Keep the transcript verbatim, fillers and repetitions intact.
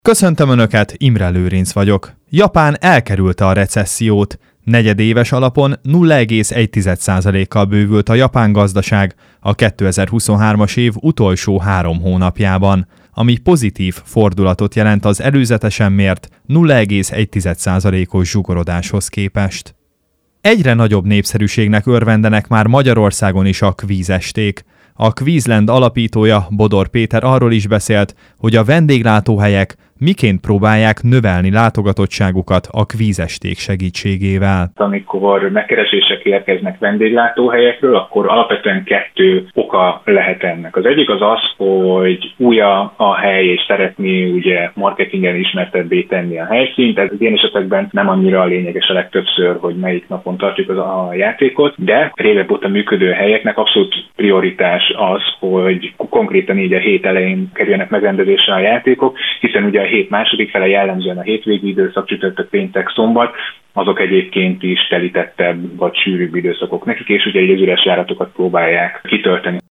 Köszöntöm Önöket, Imre Lőrinc vagyok. Japán elkerülte a recessziót. Negyedéves alapon nulla egész egy százalékkal bővült a japán gazdaság a kétezer-huszonhármas év utolsó három hónapjában, ami pozitív fordulatot jelent az előzetesen mért nulla egész egy százalékos zsugorodáshoz képest. Egyre nagyobb népszerűségnek örvendenek már Magyarországon is a kvízesték. A Kvízland alapítója, Bodor Péter arról is beszélt, hogy a vendéglátóhelyek miként próbálják növelni látogatottságukat a kvízesték segítségével. Amikor megkeresések érkeznek vendéglátóhelyekről, akkor alapvetően kettő oka lehet ennek. Az egyik az az, hogy új a, a hely, és szeretné ugye marketingen ismertebbé tenni a helyszínt. Ez ilyen esetekben nem annyira lényeges a legtöbbször, hogy melyik napon tartjuk az a játékot, de régebb óta működő helyeknek abszolút prioritás az, hogy konkrétan így a hét elején kerüljenek megrendezésre a játékok, hiszen ugye a hét második fele jellemzően a hétvégi időszak, csütörtök, péntek, szombat, azok egyébként is telítettebb vagy sűrűbb időszakok nekik, és ugye egy az üres járatokat próbálják kitölteni.